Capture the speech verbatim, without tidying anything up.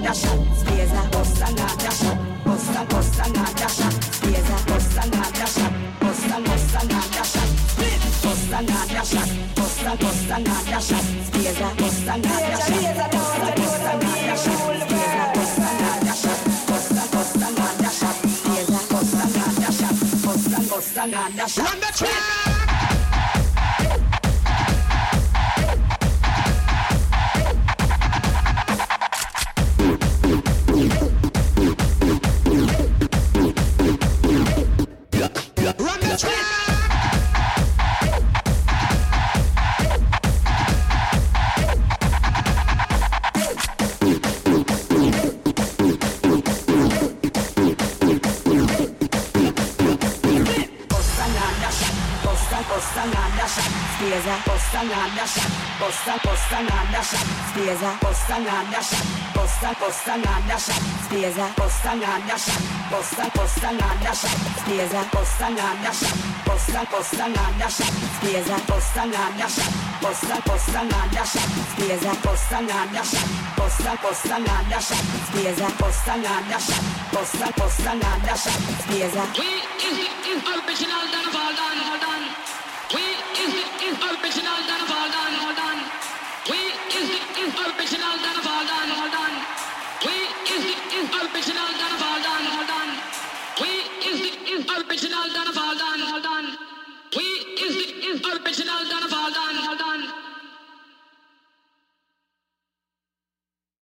another shot. Spaza, bust another shot. Bust a, bust another shot. Spaza, bust another shot. Bust a, bust another shot. Bust another shot. Bust a, bust another shot. Spaza, bust another shot. Bust a, bust another shot. Spaza, bust another shot. Bust a, bust another shot. Spaza, bust another shot. Bust a, bust another shot. Run the track. Spaza, bust another shot. Bust a, bust another shot. Spaza, bust another shot. Bust a, bust another shot. Spaza, bust another shot. Bust a, bust another shot. Spaza, bust another shot. Bust a, bust another shot. Spaza, bust another shot. Bust a, bust another shot. Spaza, bust another shot. Bust a, bust another shot. Spaza, bust another shot. Bust a, bust another shot. Spaza. We is the original done of all done, all done. We is the original done of all done, all done. We is the original done of all done, all done. We is the original done of all done, all done. We is the original done of all done, all done. We is the original